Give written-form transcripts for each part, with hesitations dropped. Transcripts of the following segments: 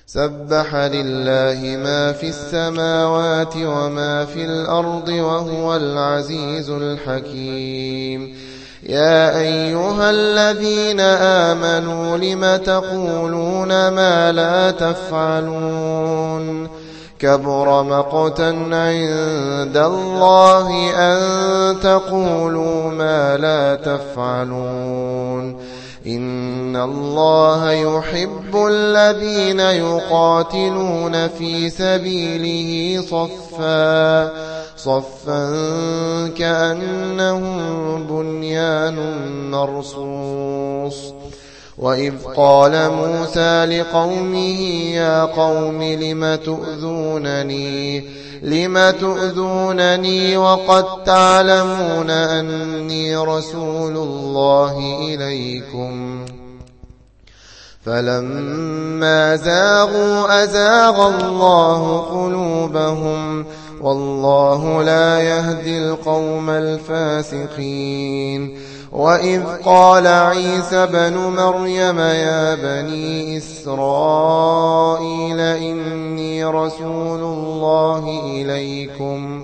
سبح لله ما في السماوات وما في الأرض وهو العزيز الحكيم. يا أيها الذين آمنوا لم تقولون ما لا تفعلون كبر مقتا عند الله أن تقولوا ما لا تفعلون إن الله يحب الذين يقاتلون في سبيله صفا كأنهم بنيان مرصوص. وإذ قال موسى لقومه يا قوم لم تؤذونني وقد تعلمون أني رسول الله إليكم فلما زاغوا أزاغ الله قلوبهم والله لا يهدي القوم الفاسقين. وإذ قال عيسى بن مريم يا بني إسرائيل إني رسول الله إليكم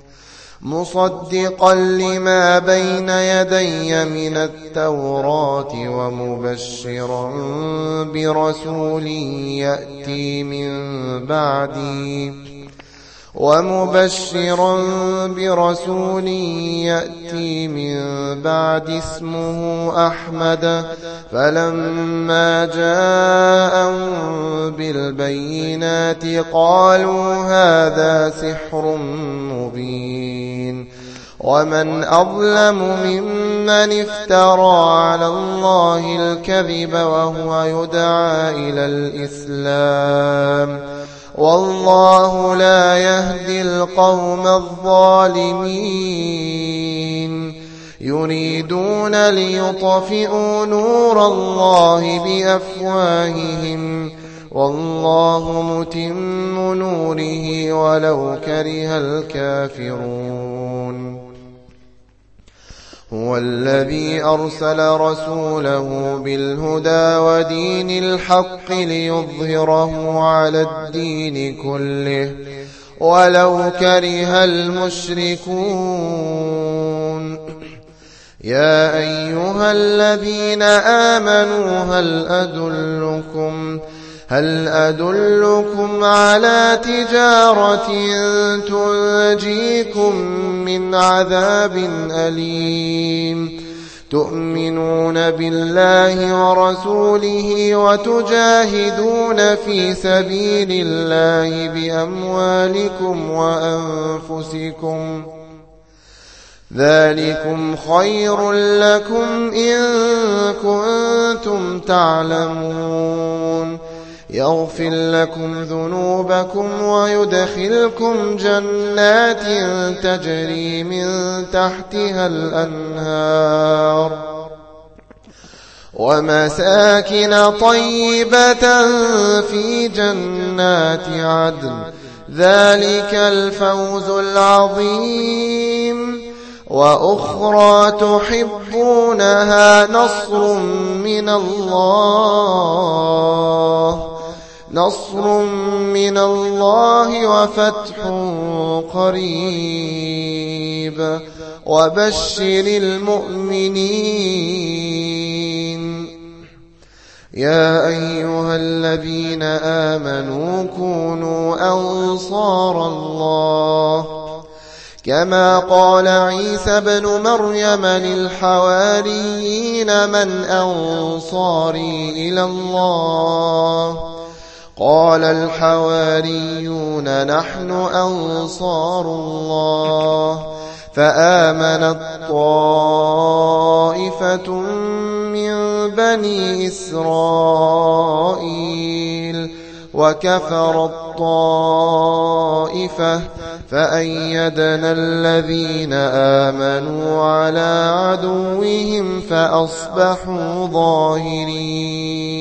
مصدقا لما بين يدي من التوراة ومبشرا برسول يأتي من بعد اسمه أحمد. فلما جاءهم بالبينات قالوا هذا سحر مبين. ومن أظلم ممن افترى على الله الكذب وهو يدعى إلى الإسلام والله لا يهدي القوم الظالمين. يريدون ليطفئوا نور الله بأفواههم والله متم نوره ولو كره الكافرون. هو الذي أرسل رسوله بالهدى ودين الحق ليظهره على الدين كله ولو كره المشركون. يا أيها الذين آمنوا هل أدلكم على تجارة تنجيكم من عذاب أليم تؤمنون بالله ورسوله وتجاهدون في سبيل الله بأموالكم وأنفسكم ذلكم خير لكم إن كنتم تعلمون. يغفر لكم ذنوبكم ويدخلكم جنات تجري من تحتها الأنهار ومساكن طيبة في جنات عدن ذلك الفوز العظيم. وأخرى تحبونها نصر من الله وفتح قريب وبشر المؤمنين. يا أيها الذين آمنوا كونوا أنصار الله كما قال عيسى بن مريم للحواريين من أنصاري إلى الله قال الحواريون نحن أنصار الله. فآمنت طائفة من بني إسرائيل وكفرت طائفة فأيدنا الذين آمنوا على عدوهم فأصبحوا ظاهرين.